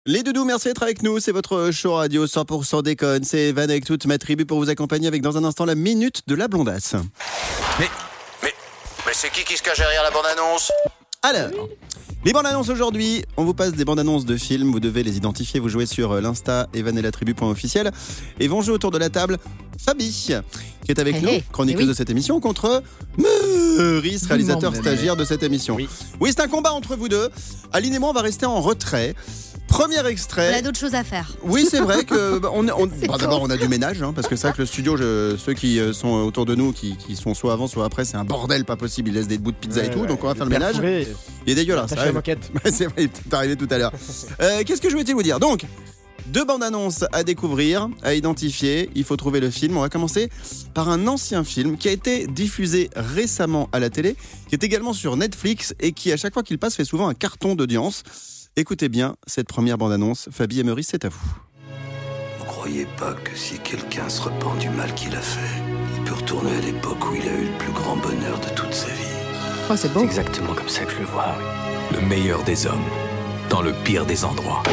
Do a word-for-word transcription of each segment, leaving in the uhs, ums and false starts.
Les doudous, merci d'être avec nous. C'est votre show radio cent pour cent déconne. C'est Evan avec toute ma tribu pour vous accompagner avec dans un instant la minute de la blondasse. Mais, mais, mais c'est qui qui se cache derrière la bande-annonce ? Alors, les bandes annonces aujourd'hui, on vous passe des bandes annonces de films, vous devez les identifier, vous jouez sur l'Insta evan et la tribu.officiel et vont jouer autour de la table Fabi, qui est avec hey, nous, hey. chroniqueuse oui. de cette émission, contre Meurice, réalisateur Non, mais... stagiaire de cette émission. Oui, oui c'est un combat entre vous deux. Aline et moi, on va rester en retrait. Premier extrait. On a d'autres choses à faire. Oui, c'est vrai que bah, on, on, bah, d'abord faux. on a du ménage, hein, parce que c'est vrai que le studio, je, ceux qui sont autour de nous, qui, qui sont soit avant, soit après, c'est un bordel pas possible. Ils laissent des bouts de pizza ouais, et tout, ouais, donc on va faire le hyper ménage. fourré. Il est dégueulasse. Attaché ça la moquette. C'est vrai, c'est arrivé tout à l'heure. Euh, qu'est-ce que je voulais vous dire ? Donc, deux bandes annonces à découvrir, à identifier. Il faut trouver le film. On va commencer par un ancien film qui a été diffusé récemment à la télé, qui est également sur Netflix et qui, à chaque fois qu'il passe, fait souvent un carton d'audience. Écoutez bien cette première bande-annonce. Fabi et Meurice, c'est à vous. Vous croyez pas que si quelqu'un se repent du mal qu'il a fait, il peut retourner à l'époque où il a eu le plus grand bonheur de toute sa vie ? Oh, c'est beau. C'est exactement comme ça que je le vois, oui. Le meilleur des hommes, dans le pire des endroits.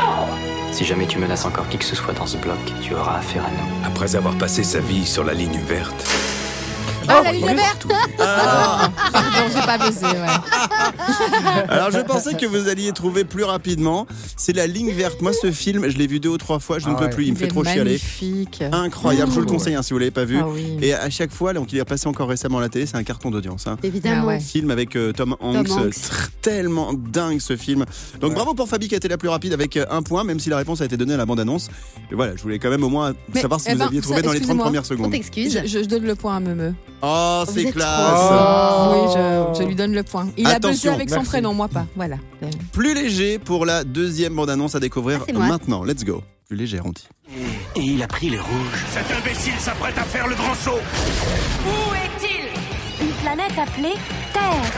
Si jamais tu menaces encore qui que ce soit dans ce bloc, tu auras affaire à nous. Après avoir passé sa vie sur la ligne verte. Ah, la ligne verte. Ah. Non, j'ai pas baisé, ouais. Alors, je pensais que vous alliez trouver plus rapidement. C'est La Ligne Verte. Moi, ce film, je l'ai vu deux ou trois fois. Je Ah ne peux ouais. plus. Il me Il fait est trop chialer. magnifique. Incroyable. Je vous le conseille hein, si vous l'avez pas vu. Ah oui. Et à chaque fois, donc il est passé encore récemment à la télé. C'est un carton d'audience. Hein. Évidemment. Ah ouais. Film avec euh, Tom Hanks, Tom Hanks. Tr- tellement dingue ce film. Donc Ouais. bravo pour Fabi qui a été la plus rapide avec euh, un point, même si la réponse a été donnée à la bande-annonce. Et voilà, je voulais quand même au moins Mais, savoir si eh vous ben, aviez trouvé ça, dans les trente excusez-moi. premières On secondes. t'excuse. Je, je, je donne le point à Meumeu. Oh, Vous c'est êtes classe. trop- Oui, je, je lui donne le point. Il a buzzé Attention, avec son merci. prénom, moi pas. Voilà. Plus léger pour la deuxième bande-annonce à découvrir Ah, c'est moi. maintenant. Let's go. Plus léger, on dit. Et il a pris les rouges. Cet imbécile s'apprête à faire le grand saut. Où est-il ? Une planète appelée Terre.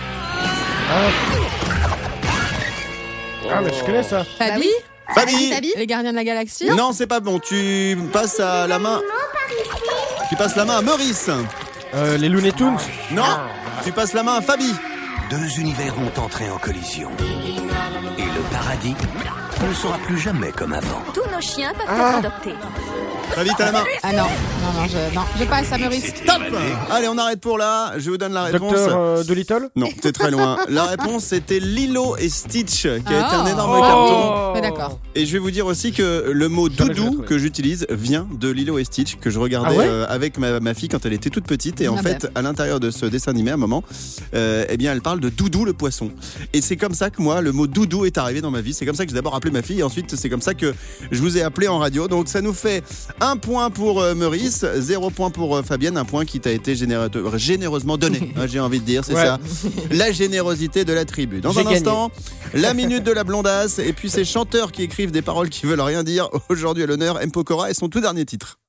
Ah, mais je connais ça. Fabi, oui. Fabi. Fabi. les gardiens de la galaxie. Non, c'est pas bon. Tu passes à la main. Tu passes la main à Meurice. Euh, les Looney Tunes. Non, tu passes la main à Fabi. Deux univers vont entrer en collision. Et le paradis ne sera plus jamais comme avant. Tous nos chiens peuvent Ah. être adoptés. Fabi, t'as la main. Ah non, non, non, je, non, je passe à Meurice. Top. Allez, on arrête pour là. Je vous donne la réponse. Docteur euh, Dolittle. Non, c'est très loin. La réponse, c'était Lilo et Stitch, qui a été un Ah. énorme Oh. carton. Mais d'accord. Et je vais vous dire aussi que le mot Jamais je l'ai doudou trouvé. que j'utilise vient de Lilo et Stitch, que je regardais Ah ouais euh, avec ma, ma fille quand elle était toute petite. Et en Ah fait, à l'intérieur de ce dessin animé, à un moment, euh, eh bien, elle parle de Doudou le poisson. Et c'est comme ça que moi, le mot doudou est arrivé dans ma vie. C'est comme ça que j'ai d'abord appelé ma fille. Et ensuite, c'est comme ça que je vous ai appelé en radio. Donc, ça nous fait un point pour euh, Meurice, zéro point pour euh, Fabienne, un point qui t'a été généreux- généreusement donné. hein, j'ai envie de dire, c'est Ouais. ça. La générosité de la tribu. Dans J'ai un gagné. instant, la minute de la blondasse et puis ces chanteurs qui écrivent des paroles qui veulent rien dire. Aujourd'hui à l'honneur, M. Pokora et son tout dernier titre.